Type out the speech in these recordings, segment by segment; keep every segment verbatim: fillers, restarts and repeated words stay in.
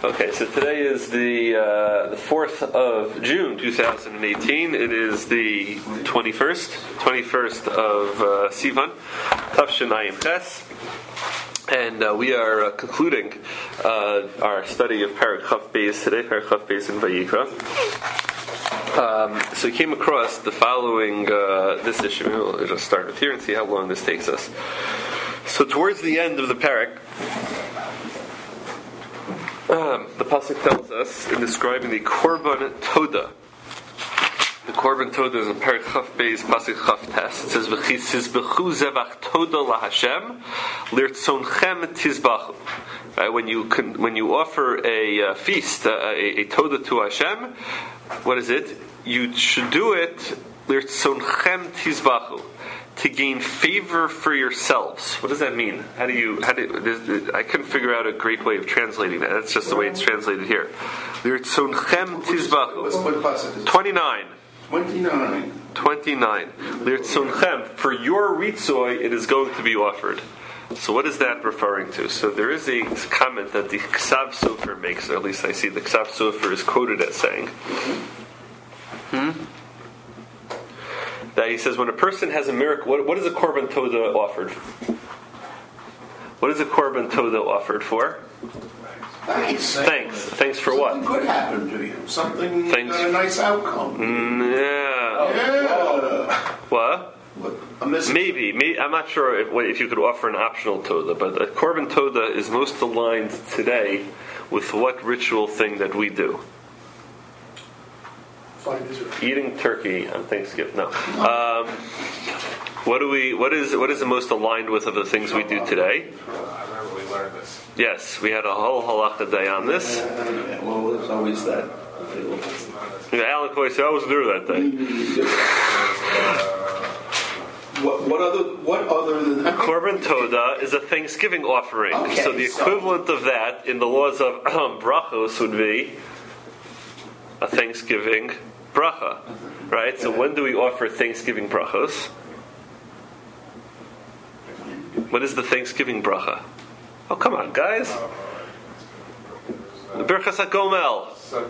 Okay, so today is the uh, the fourth of June, two thousand eighteen. It is the twenty-first, twenty-first of uh, Sivan, Tafshin Ayin Ches, and uh, we are uh, concluding uh, our study of Perek Chaf Beis today, Perek Chaf Beis in Vayikra. Um, so we came across the following uh, this issue. We'll just start with here and see how long this takes us. So towards the end of the Perek, Um, the pasuk tells us in describing the Korban Toda. The Korban Toda is in Perek Chaf Beis pasuk Chaf Tes. It says, "V'chisizbechu zevach Toda laHashem lirtzonchem tizbachu." Right, when you can, when you offer a uh, feast, uh, a, a Toda to Hashem, what is it? You should do it lirtzonchem tizbachu, to gain favor for yourselves. What does that mean? How do you? How do? I couldn't figure out a great way of translating that. That's just the way it's translated here. Lirtzonchem tizbachu. Twenty-nine. Twenty-nine. Twenty-nine. Lirtzonchem, for your ritzoi, it is going to be offered. So what is that referring to? So there is a comment that the Ksav Sofer makes, or at least I see the Ksav Sofer is quoted as saying. Hmm. That he says when a person has a miracle, what, what is a Korban Toda offered? What is a Korban Toda offered for? Thanks. Thanks. Thanks for what? Something good happened to you. Something Thanks. got a nice outcome. Mm, yeah. Yeah. What? What? A mis- Maybe. Maybe. I'm not sure if, if you could offer an optional Toda, but a Korban Toda is most aligned today with what ritual thing that we do? Eating turkey on Thanksgiving. No. Um, what do we? What is? What is the most aligned with of the things we do today? I remember we learned this. Yes, we had a whole halacha day on this. Yeah, well, there's always that. Yeah, Alan Coy said I was there that day. What, what other? What other than that? Korban Toda is a Thanksgiving offering. Okay, so the so- equivalent of that in the laws of um, brachos would be a Thanksgiving bracha, right? So when do we offer Thanksgiving brachos? What is the Thanksgiving bracha? Oh, come on, guys! The Birchas HaGomel.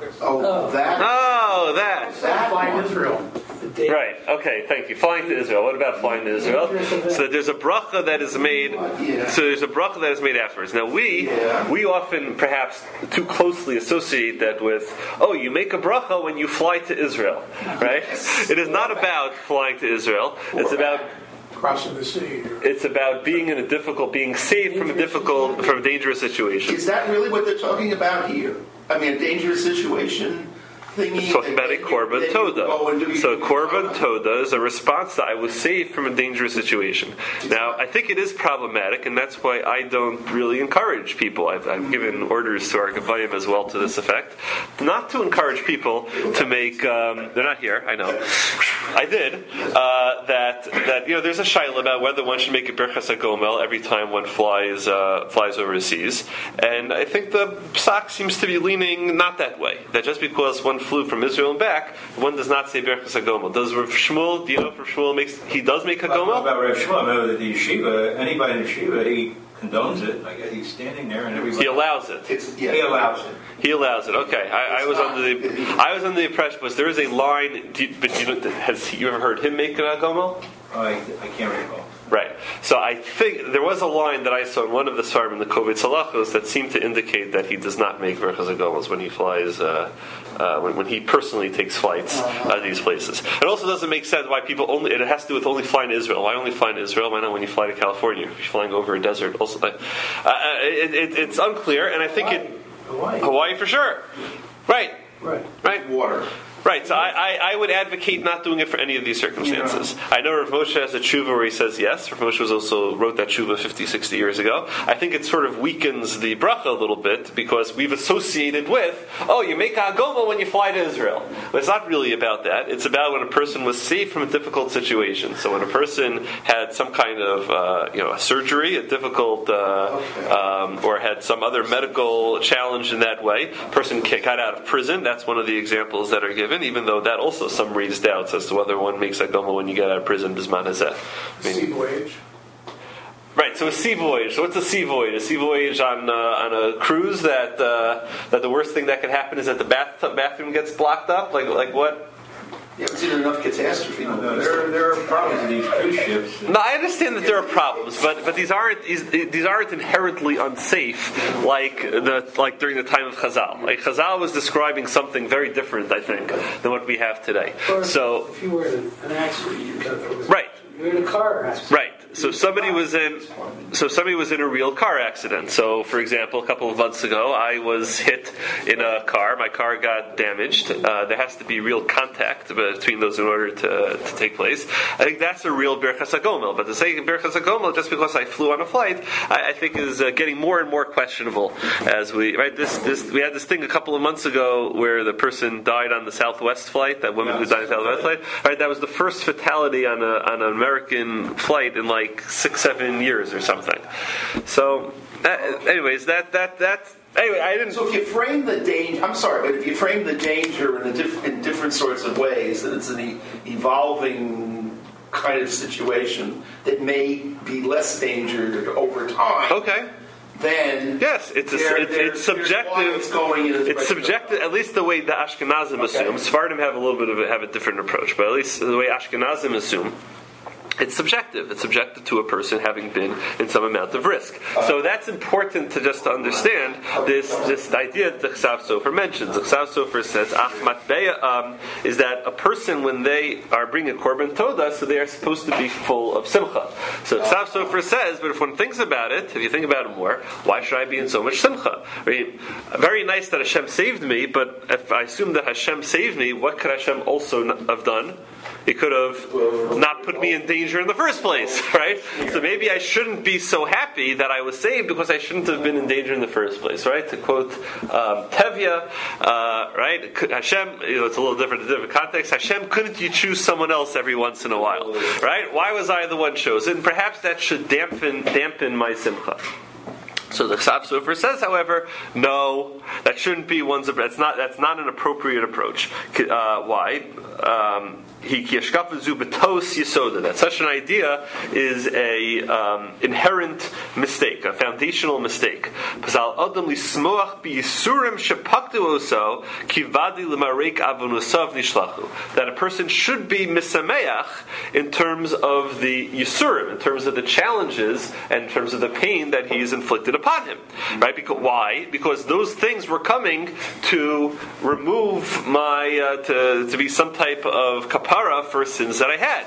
Oh, that. Oh, that. That Flying one. Israel. Right. Okay. Thank you. Flying to Israel. What about flying to Israel? So there's a bracha that is made. So there's a bracha that is made afterwards. Now we we often perhaps too closely associate that with oh you make a bracha when you fly to Israel, right? It is not about flying to Israel. It's about Crossing the sea. it's about being in a difficult, being saved from a difficult, from a dangerous situation. Is that really what they're talking about here? I mean, a dangerous situation thingy. It's talking about a that you- Korban that you Toda. go and do- So a Korban Toda is a response to I was saved from a dangerous situation. Now, I think it is problematic, and that's why I don't really encourage people. I've, I've given orders to our Gavayim as well to this effect, not to encourage people to make. Um, they're not here. I know. I did uh, that. That you know, there's a shaila about whether one should make a Birchas HaGomel every time one flies uh, flies overseas, and I think the Psak seems to be leaning not that way. That just because one flew from Israel and back, one does not say Birchas HaGomel. Does Rav Shmuel, do you know if Rav Shmuel makes, he does make Well, HaGomel? about Rav Shmuel, I know that the yeshiva, anybody in the yeshiva, he condones it. I guess he's standing there and everybody... He allows it. It's, yeah. He allows it. He allows it. Okay, I, I was under the I was under the impression, but there is a line. Do you, but you know, has you ever heard him make a HaGomel? I, I can't recall. Right. So I think there was a line that I saw in one of the Svarim in the Kovetz Halachos that seemed to indicate that he does not make Birchas HaGomels when he flies, uh, uh, when, when he personally takes flights uh, to these places. It also doesn't make sense why people only, it has to do with only flying to Israel. Why only flying to Israel? Why not when you fly to California? If you're flying over a desert, also, uh, uh, it, it, it's unclear, and I think Hawaii. it, Hawaii. Hawaii for sure. Right. Right. Right. Water. Right, so I, I, I would advocate not doing it for any of these circumstances. I know Rav Moshe has a tshuva where he says yes. Rav Moshe was also wrote that tshuva fifty, sixty years ago. I think it sort of weakens the bracha a little bit because we've associated with, oh, you make HaGomel when you fly to Israel. But it's not really about that. It's about when a person was saved from a difficult situation. So when a person had some kind of, uh, you know, a surgery, a difficult, uh, um, or had some other medical challenge in that way, a person got out of prison. That's one of the examples that are given. Even though that also some raised doubts as to whether one makes HaGomel when you get out of prison bisman hazeh. Sea voyage. Right, so a sea voyage. So what's a sea voyage? A sea voyage on uh, on a cruise that uh, that the worst thing that can happen is that the bath bathroom gets blocked up. Like like what? You haven't seen enough catastrophe. No, no, there, are, there are problems with these cruise ships. No, I understand that there are problems, but but these aren't these, these aren't inherently unsafe like the like during the time of Chazal. Like Chazal was describing something very different, I think, than what we have today. Or So if you were in an accident, you got right. You're in a car accident. Right. So somebody was in so somebody was in a real car accident. So for example, a couple of months ago I was hit in a car. My car got damaged. Uh, there has to be real contact between those in order to, to take place. I think that's a real Birchas HaGomel. But to say Birchas HaGomel just because I flew on a flight, I, I think is uh, getting more and more questionable as we right this this we had this thing a couple of months ago where the person died on the Southwest flight, that woman who died on the Southwest flight. Right, that was the first fatality on a on an American flight in like six, seven years or something. So, uh, anyways, that that that's anyway. I didn't. So if you frame the danger, I'm sorry, but if you frame the danger in, a diff, in different sorts of ways, that it's an e- evolving kind of situation that may be less danger over time. Okay. Then yes, it's a, there, it's, there, it's subjective. It's going in it's subjective. At least the way the Ashkenazim okay. assume. Sephardim have a little bit of a, have a different approach, but at least the way Ashkenazim assume. It's subjective. It's subjective to a person having been in some amount of risk. So that's important to just to understand this this idea that the Chsav Sofer mentions. The Chsav Sofer says, Achmat Beya, um, is that a person, when they are bringing a Korban Toda, so they are supposed to be full of Simcha. So Chsav Sofer says, but if one thinks about it, if you think about it more, why should I be in so much Simcha? I mean, very nice that Hashem saved me, but if I assume that Hashem saved me, what could Hashem also have done? He could have not put me in danger in the first place, right? So maybe I shouldn't be so happy that I was saved because I shouldn't have been in danger in the first place, right? To quote um, Tevya, uh, right? Hashem, you know, it's a little different, a different context. Hashem, couldn't you choose someone else every once in a while, right? Why was I the one chosen? Perhaps that should dampen dampen my simcha. So the Chsav Sofer says, however, no, that shouldn't be one's. That's not. That's not an appropriate approach. Uh, why? Um, that such an idea is a um, inherent mistake, a foundational mistake. That a person should be misameach in terms of the yisurim, in terms of the challenges, and in terms of the pain that he is inflicted upon him. Right? Because why? Because those things were coming to remove my uh, to to be some type of kapara for sins that I had.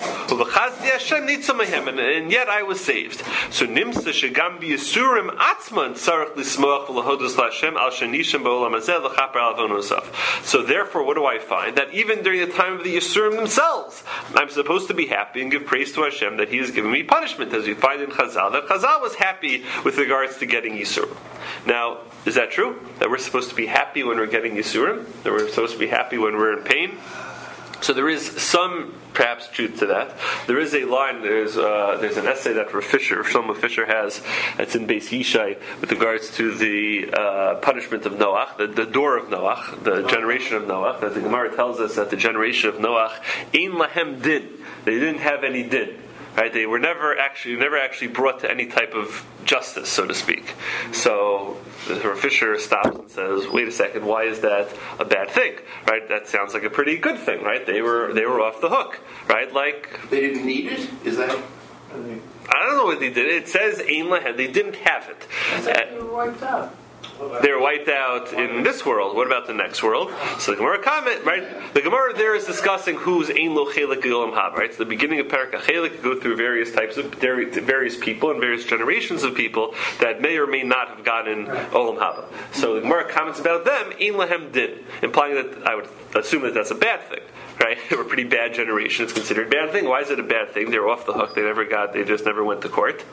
And, and yet I was saved. So nimsa shegam b'yisurim atzman tzarich lismoach v'lahodos l'Hashem al shenishim ba'olam hazeh l'chaper al avonosaf. So therefore, what do I find? That even during the time of the yisurim themselves, I'm supposed to be happy and give praise to Hashem that He has given me punishment, as we find in Chazal. That Chazal was happy with regards to getting yisurim. Now, is that true? That we're supposed to be happy when we're getting yisurim? That we're supposed to be happy when we're in pain? So there is some, perhaps, truth to that. There is a line, there's uh, there's an essay that Rav Fisher, Shlomo Fisher has, that's in Beis Yishai, with regards to the uh, punishment of Noach, the, the door of Noach, the generation of Noach, that the Gemara tells us that the generation of Noach, ein lahem din, they didn't have any din. Right? They were never actually never actually brought to any type of justice, so to speak. So Rav Fisher stops and says, "Wait a second, why is that a bad thing? Right? That sounds like a pretty good thing, right? They were they were off the hook, right? Like they didn't need it. Is that? I don't know what they did. It says ein lahem. They didn't have it. They were wiped out. They were wiped out in this world. What about the next world? So the Gemara comment, right? The Gemara there is discussing who's ein lo chelik olam haba, right? So the beginning of Perek HaChelik go through various types of various people and various generations of people that may or may not have gotten olam haba. So the Gemara comments about them, ein lahem din, implying that I would assume that that's a bad thing. Right? They were a pretty bad generation. It's considered a bad thing. Why is it a bad thing? They were off the hook. They never got, they just never went to court.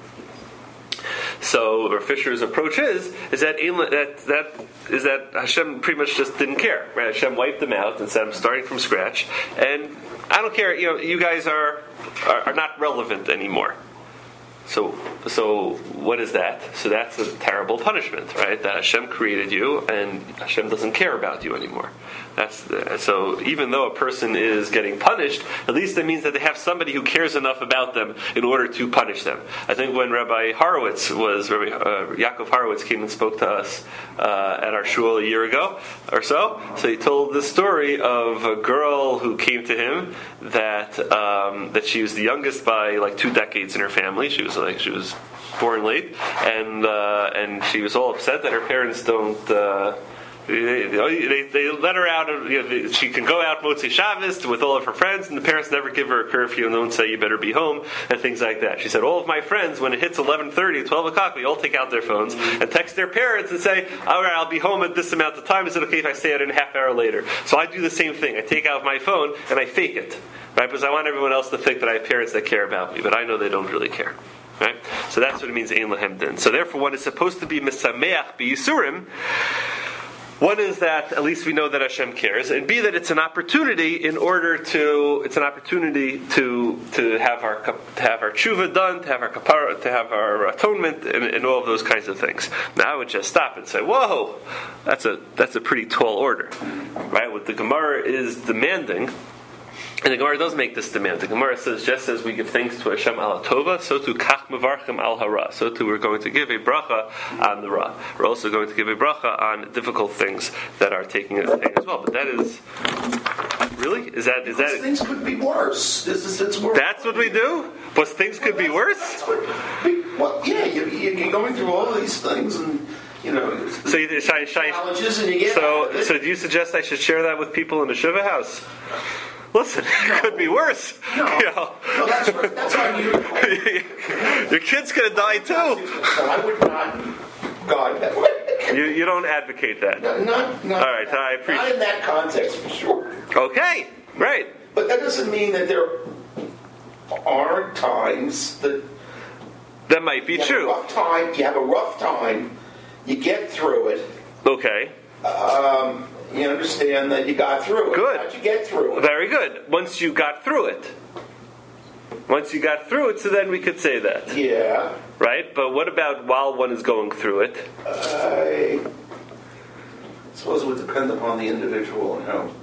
So Rav Fisher's approach is is that that that is that Hashem pretty much just didn't care. Right? Hashem wiped them out and said, "I'm starting from scratch, and I don't care. You know, you guys are are, are not relevant anymore." So, so what is that? So that's a terrible punishment, right? That Hashem created you, and Hashem doesn't care about you anymore. That's the, so. Even though a person is getting punished, at least it means that they have somebody who cares enough about them in order to punish them. I think when Rabbi Horowitz was Rabbi uh, Yaakov Horowitz came and spoke to us uh, at our shul a year ago or so. So he told the story of a girl who came to him that um, that she was the youngest by like two decades in her family. She was like she was born late, and uh, and she was all upset that her parents don't. Uh, They, they, they let her out. You know, she can go out Motzei Shabbos with all of her friends, and the parents never give her a curfew and don't say you better be home and things like that. She said, all of my friends, when it hits eleven thirty, twelve o'clock, they all take out their phones and text their parents and say, all right, I'll be home at this amount of time. Is it okay if I stay out in a half hour later? So I do the same thing. I take out my phone and I fake it, right? Because I want everyone else to think that I have parents that care about me, but I know they don't really care. Right? So that's what it means, Ein Lahem Din. So therefore, one is supposed to be Mesameach B'Yisurim. One is that at least we know that Hashem cares, and B, that it's an opportunity in order to it's an opportunity to to have our to have our tshuva done, to have our kapara, to have our atonement, and, and all of those kinds of things. Now I would just stop and say, "Whoa, that's a that's a pretty tall order, right?" What the Gemara is demanding. And the Gemara does make this demand. The Gemara says, just as we give thanks to Hashem al tova, so to kach mevarchim al hara. So too we're going to give a bracha on the ra. We're also going to give a bracha on difficult things that are taking a thing as well. But that is really is that is that things could be worse. This is it's worse. That's what we do. But things could well, be worse. That's what, well, yeah, you, you're going through all of these things and. You know, so, you, shy, shy, challenges and you get so, so do you suggest I should share that with people in the Shiva house? Listen, no. It could be worse. No, you know. no that's, that's on you. Your kid's going to die too. So I would not guide that way. You, you don't advocate that. No, not, not, all right, I appreciate. Not in that context, for sure. Okay, right. But that doesn't mean that there aren't times that that might be you true. Have a rough time. You have a rough time. You get through it. Okay. Um, you understand that you got through it. Good. How'd you get through it? Very good. Once you got through it. Once you got through it, so then we could say that. Yeah. Right? But what about while one is going through it? I suppose it would depend upon the individual and how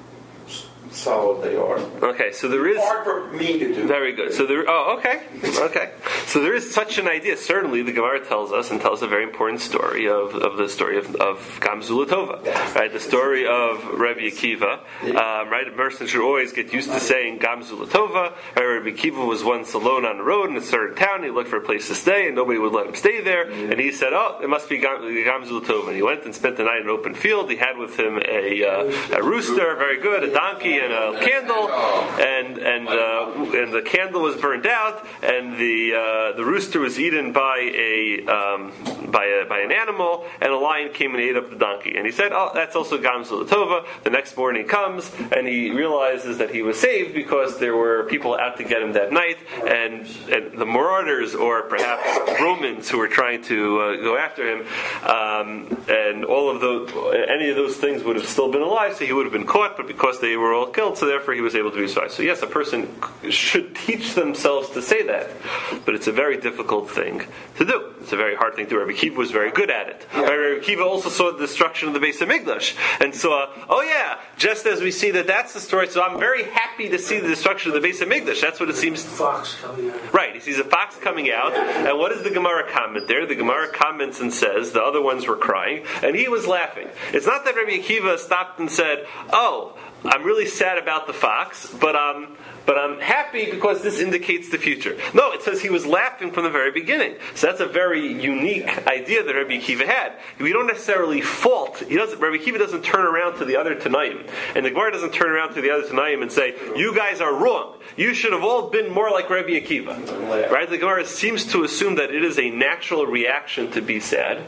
solid they are. Okay, so there is it's hard for me to do. Very good. So there. Oh, okay, okay. So there is such an idea. Certainly, the Gemara tells us and tells a very important story of, of the story of, of Gamzula Tova, right? The story of Rabbi Akiva, um, right? A person should always get used to saying Gamzula Tova. Right? Rabbi Akiva was once alone on the road in a certain town. He looked for a place to stay, and nobody would let him stay there. And he said, "Oh, it must be Gamzula Tova." And he went and spent the night in an open field. He had with him a uh, a rooster, very good, a donkey, and a candle, and and uh, and the candle was burned out, and the uh, the rooster was eaten by a um, by a by an animal, and a lion came and ate up the donkey. And he said, "Oh, that's also Gamzula Tova." The next morning comes, and he realizes that he was saved because there were people out to get him that night, and and the marauders, or perhaps Romans, who were trying to uh, go after him, um, and all of those, any of those things would have still been alive, so he would have been caught. But because they were all killed, so therefore he was able to be survived. So yes, a person should teach themselves to say that, but it's a very difficult thing to do. It's a very hard thing to do. Rabbi Akiva was very good at it. Yeah. Rabbi Akiva also saw the destruction of the Beis Hamikdash, and saw, oh yeah, just as we see that that's the story, so I'm very happy to see the destruction of the Beis Hamikdash. That's what it seems. Fox coming out. Right, he sees a fox coming out, and what does the Gemara comment there? The Gemara comments and says the other ones were crying, and he was laughing. It's not that Rabbi Akiva stopped and said, oh, I'm really sad about the fox, but um, but I'm happy because this indicates the future. No, it says he was laughing from the very beginning. So that's a very unique idea that Rabbi Akiva had. We don't necessarily fault. He doesn't. Rabbi Akiva doesn't turn around to the other Tanaim, and the Gemara doesn't turn around to the other Tanaim and say, "You guys are wrong. You should have all been more like Rabbi Akiva." Right? The Gemara seems to assume that it is a natural reaction to be sad.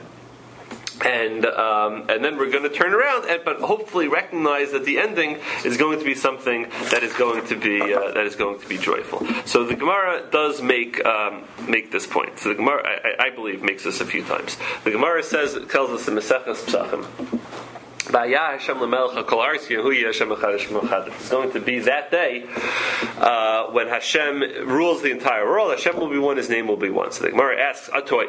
And um, and then we're going to turn around, and, but hopefully recognize that the ending is going to be something that is going to be uh, that is going to be joyful. So the Gemara does make um, make this point. So the Gemara, I, I believe, makes this a few times. The Gemara says tells us in Maseches Pesachim. It's going to be that day uh, when Hashem rules the entire world. Hashem will be one, His name will be one. So the Gemara asks,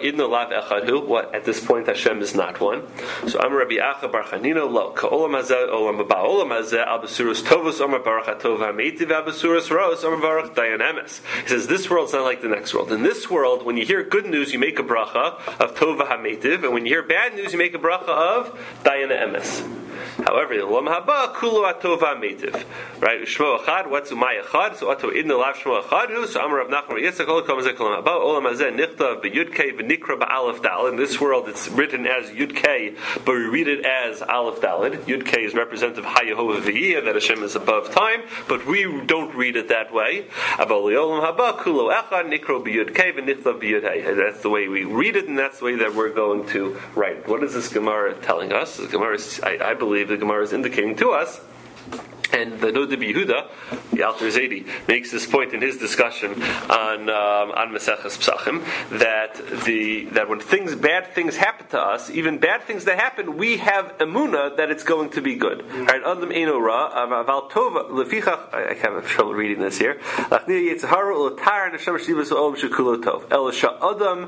what? At this point, Hashem is not one. So Amar Rabbi Acha Bar Chanina, lo ka'olam hazeh olam haba olam hazeh al besuros tovos Amar Baruch HaTov HaMeitiv al besuros ros Amar Baruch Dayan Emes. He says this world's not like the next world. In this world, when you hear good news, you make a bracha of Tov HaMeitiv, and when you hear bad news, you make a bracha of Dayan Emes. However, the Olam Haba Kulu Atov HaMeitiv, right? Shmo Echad. What's Umay Echad? So Ato Idna Lav Shmo Echad. So Amar Rav Nachman Yitzchak Kol Kom Zeh Olam Haba Olam Hazeh Nichtav BeYudkei VeNikra BaAleph Dal. In this world, it's written as Yudkei, but we read it as Aleph Daled. Yudkei is representative of HaYehovah V'Yiyah, that Hashem is above time, but we don't read it that way. Abali Olam Haba Kulu Echad Nikro BeYudkei VeNichtav BeYudhei. That's the way we read it, and that's the way that we're going to write it. What is this Gemara telling us? The Gemara is, I, I believe, the Gemara is indicating to us, and the Noda B'Yehuda, the Alter Zedi, makes this point in his discussion on um, on Maseches Psachim, that the that when things bad things happen to us, even bad things that happen, we have emunah that it's going to be good. Mm-hmm. Right? Adam eino ra, aval tova lefichach. I have trouble reading this here. Lachni yitzharu u'tar neshama shivas olam shekulo tov. El sha'adam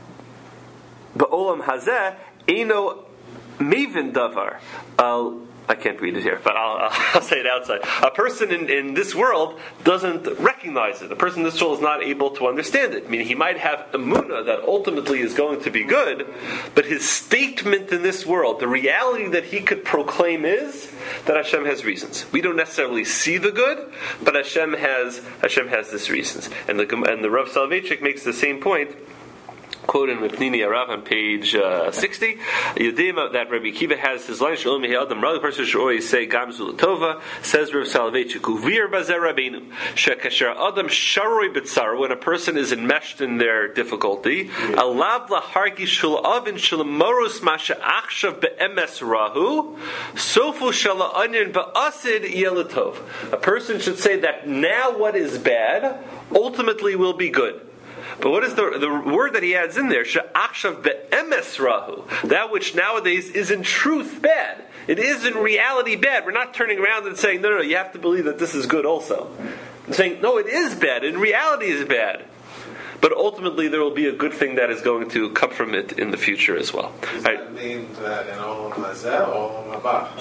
ba'olam hazeh eino mevin davar. Al I can't read it here, but I'll, I'll say it outside. A person in, in this world doesn't recognize it. A person in this world is not able to understand it. I mean, he might have emunah that ultimately is going to be good, but his statement in this world, the reality that he could proclaim is that Hashem has reasons. We don't necessarily see the good, but Hashem has Hashem has this reasons. And the and the Rav Soloveitchik makes the same point. Quote in Mipnini Arav on page uh, sixty, Yudima, that Rabbi Kiva has his line, Shalom Yehiadam, the person should always say, Gamzul Tova, says Rav Soloveitchik, Uvir Bazer Rabbeinu, Shekasher Adam Sharoi B'tzar, when a person is enmeshed in their difficulty, Alav Lahargi Shul Avin Shalamoros Masha Achshav Be'emes Rahu, Sofu Shala Onion Ba'asid Yelatov. A person should say that now what is bad ultimately will be good. But what is the the word that he adds in there? She'achshav be'emes rahu. That which nowadays is in truth bad. It is in reality bad. We're not turning around and saying, no, no, no, you have to believe that this is good also. I'm saying, no, it is bad. In reality it is bad. But ultimately there will be a good thing that is going to come from it in the future as well. Does right? that mean that in Olam Hazeh or Olam Haba?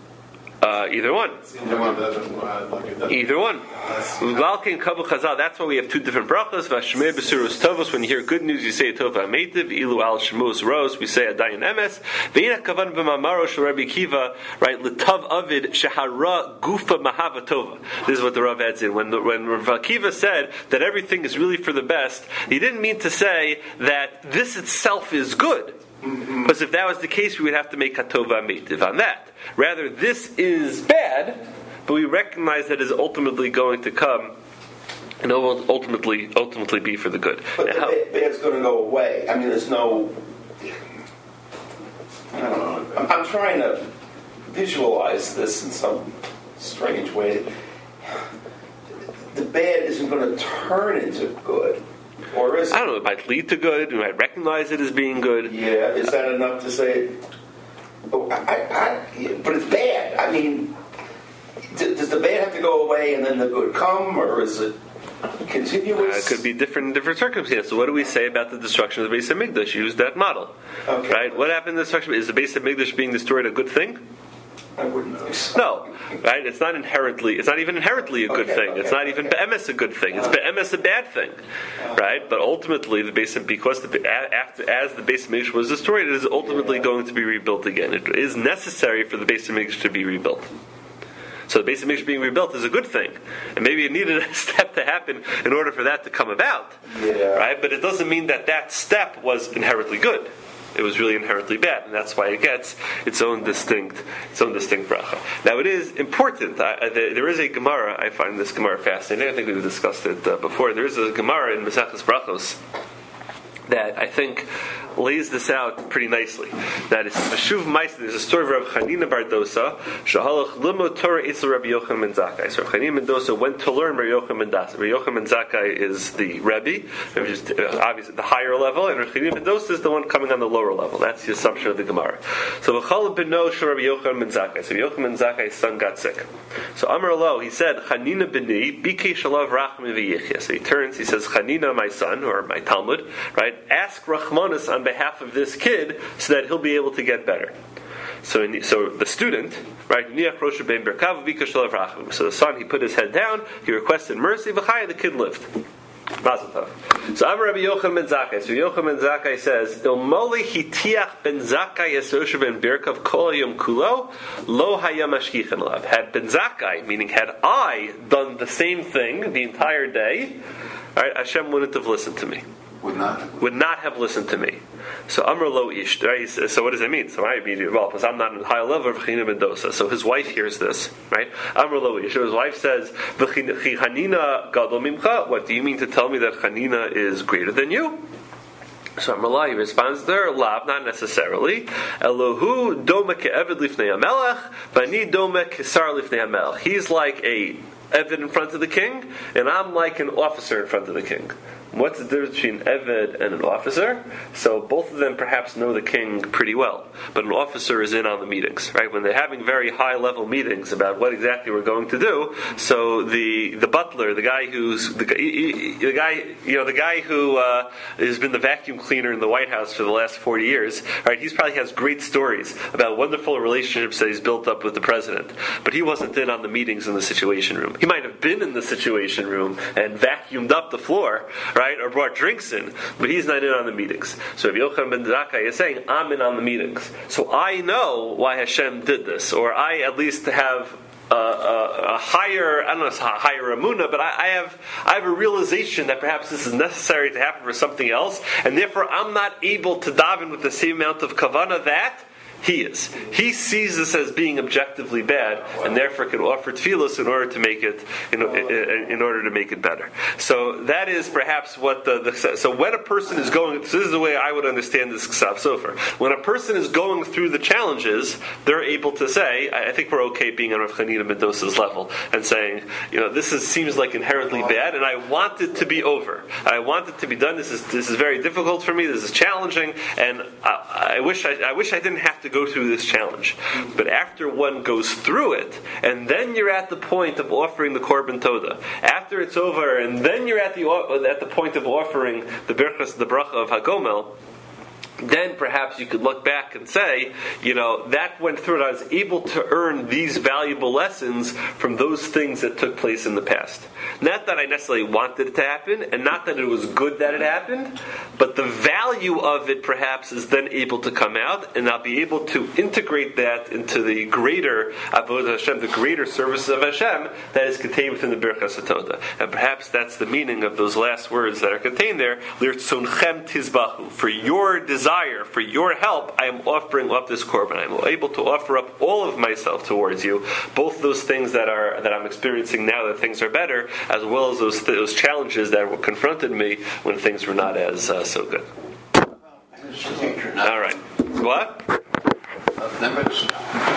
Uh, either one. Either one. Doesn't, uh, like it doesn't. Either one. That's why we have two different brachas. Vashmei besuros tovos. When you hear good news, you say Tov HaMeitiv. Ilu al shemos ros, we say Adayin Emes. Ve'ina kavan b'mamaro shel Rabbi Kiva. Right, l'tav avid shehara gufa mahava tova. This is what the Rav adds in. When the, when Rav Kiva said that everything is really for the best, he didn't mean to say that this itself is good. Mm-hmm. Because if that was the case, we would have to make Hatov HaMeitiv on that. Rather, this is bad, but we recognize that it is ultimately going to come and ultimately ultimately be for the good. But now, the bad, bad's going to go away. I mean, there's no... I don't know. I'm, I'm trying to visualize this in some strange way. The bad isn't going to turn into good. Or is it? I don't know, it might lead to good, we might recognize it as being good. Yeah, is that enough to say, oh, I, I, I, but it's bad. I mean, d- does the bad have to go away and then the good come, or is it continuous? Uh, it could be different different circumstances. What do we say about the destruction of the Beis HaMikdash? Use that model. Okay. Right? What happened in the destruction? Is the Beis HaMikdash being destroyed a good thing? I wouldn't think so. No, right? It's not inherently. It's not even inherently a good okay, thing. okay, it's not even okay. be'emes a good thing. It's be'emes a bad thing, right? But ultimately, the base because the after as the Beis HaMikdash was destroyed, it is ultimately going to be rebuilt again. It is necessary for the Beis HaMikdash to be rebuilt. So the Beis HaMikdash being rebuilt is a good thing, and maybe it needed a step to happen in order for that to come about, yeah. right? But it doesn't mean that that step was inherently good. It was really inherently bad, and that's why it gets its own distinct, its own distinct bracha. Now, it is important. I, there is a Gemara. I find this Gemara fascinating. I think we've discussed it uh, before. There is a Gemara in Maseches Brachos that I think lays this out pretty nicely. That is Shuv Ma'aser. There's a story of Rabbi Chanina bar Dosa. Shahalach Limud Torah Itzel Rabbi Yochanan ben Zakkai. So Rabbi Chanina ben Dosa went to learn Rabbi Yochanan ben Dosa. Rabbi Yochanan ben Zakkai is the Rebbe, which is obviously the higher level, and Rabbi Chanina ben Dosa is the one coming on the lower level. That's the assumption of the Gemara. So V'chal b'no shel Rabbi Yochanan ben Zakkai. So Rabbi Yochanan ben Zakkai's son got sick. So Amar Lo, he said, Chanina b'ni bikei shalav rachmi v'yichya. So he turns, he says, Chanina, my son, or my Talmud, right? Ask Rachmanis on behalf of this kid so that he'll be able to get better. So, so the student, right? So the son, he put his head down, he requested mercy, v'chaya, the kid lived. Mazel tov. So Amar Rabbi Yochanan ben Zakkai. So Yochanan ben Zakkai says, "Ilmoli hitiach ben Zakkai yesosher ben birkav kol hayom kulo lo haya mashkichin alav." Had ben Zakkai, meaning had I done the same thing the entire day, right, Hashem wouldn't have listened to me. Would not. Would not have listened to me. So Amar Lo Ish. Right? So what does it mean? So I immediately, well, because I'm not in the high level of Chanina ben Dosa. So his wife hears this, right? Amar Lo Ish. So his wife says, "Chanina gadol mimcha." What do you mean to tell me that Chanina is greater than you? So Amar, he responds there, Lav, not necessarily. Elohu dome ke'eved lifnei hamelech, bani dome kesar lifnei hamelech. He's like a Eved in front of the king, and I'm like an officer in front of the king. What's the difference between Eved and an officer? So both of them perhaps know the king pretty well, but an officer is in on the meetings, right? When they're having very high level meetings about what exactly we're going to do, so the the butler, the guy who's the, the guy, you know, the guy who uh, has been the vacuum cleaner in the White House for the last forty years, right? He probably has great stories about wonderful relationships that he's built up with the president, but he wasn't in on the meetings in the Situation Room. He might have been in the Situation Room and vacuumed up the floor, right, or brought drinks in, but he's not in on the meetings. So Rabbi Yochanan ben Zakkai is saying, I'm in on the meetings. So I know why Hashem did this, or I at least have a, a, a higher, I don't know if it's a higher emunah, but I, I have I have a realization that perhaps this is necessary to happen for something else, and therefore I'm not able to daven with the same amount of kavanah that he is. He sees this as being objectively bad, and therefore can offer tefillos in order to make it in, in, in order to make it better. So that is perhaps what the, the so when a person is going. So this is the way I would understand this Ksav Sofer. When a person is going through the challenges, they're able to say, I, I think we're okay being on Rav Chanina ben Dosa's level and saying, you know, this is, seems like inherently bad, and I want it to be over. I want it to be done. This is this is very difficult for me. This is challenging, and I, I wish I, I wish I didn't have to go through this challenge. But after one goes through it, and then you're at the point of offering the Korban Toda. After it's over, and then you're at the at the point of offering the Birchas, the Bracha of Hagomel, then perhaps you could look back and say, you know, that went through it. I was able to earn these valuable lessons from those things that took place in the past. Not that I necessarily wanted it to happen, and not that it was good that it happened, but the value of it perhaps is then able to come out, and I'll be able to integrate that into the greater Avodah Hashem, the greater services of Hashem that is contained within the Birchas HaTodah. And perhaps that's the meaning of those last words that are contained there, L'rtzonchem tizbachu, for your desire. Desire for your help, I am offering up this korban. I am able to offer up all of myself towards you, both those things that are that I'm experiencing now that things are better, as well as those those challenges that were confronted me when things were not as uh, so good. All right, what? Numbers